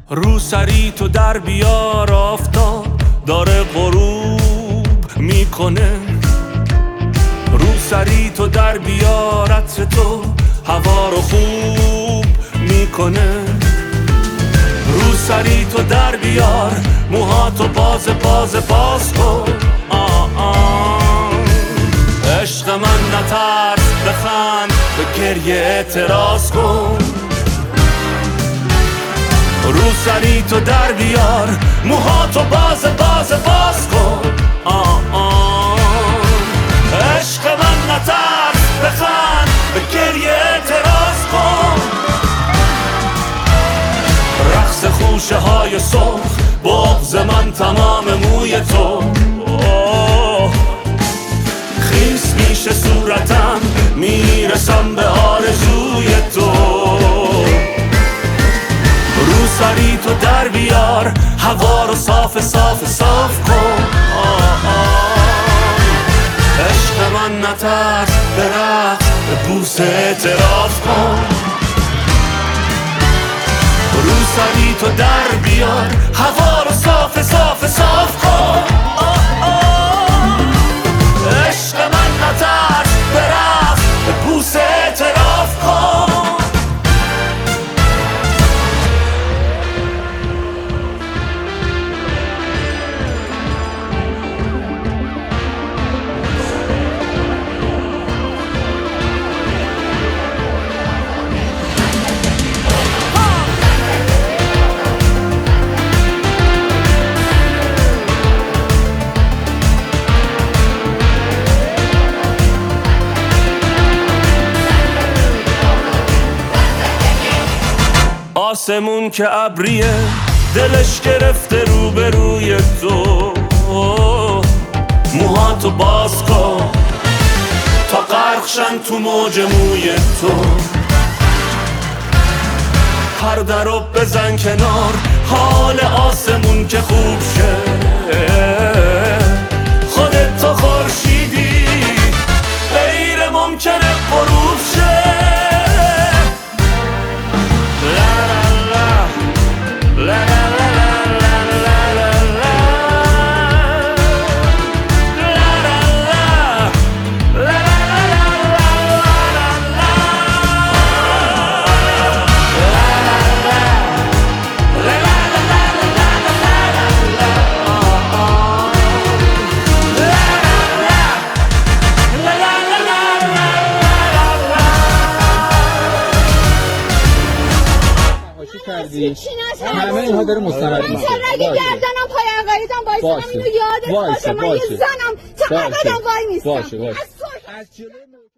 رو سری تو در بیار، آفتاب داره غروب میکنه. رو سری تو در بیار، عطر تو هوا رو خوب میکنه. رو سری تو در بیار، موهاتو باز کن. عشق من نترس، بخند، به گریه اعتراض کن. رو سری تو در بیار، موهاتو باز کن. عشق من نترس، بخند، به گریه اعتراض کن. رقص خوشه های سرخ، بغض من تمام موی تو. خیس میشه صورتم، میرسم به آرزوی تو. رو سری تو در بیار، هوا رو صاف کن. عشق من نترس، به رقص، به بوسه اعتراف کن. رو سری تو در بیار، هوا رو صاف کن. عشق من نترس، به رقص، به بوسه اعتراف کن. آسمون که ابریه، دلش گرفته روبروی تو. موهاتو باز کن تا غرقشن تو موج موی تو. پرده رو بزن کنار، حال آسمون که خوب شه. خودت تو خورشیدی، غیر ممکنه غروب شه. همه اینها داره مستند میشه. اگه گردنم پای عقایدم وایسم، اینو یادت باشه. من یه زنم، چقدر وای نیستم. باشه.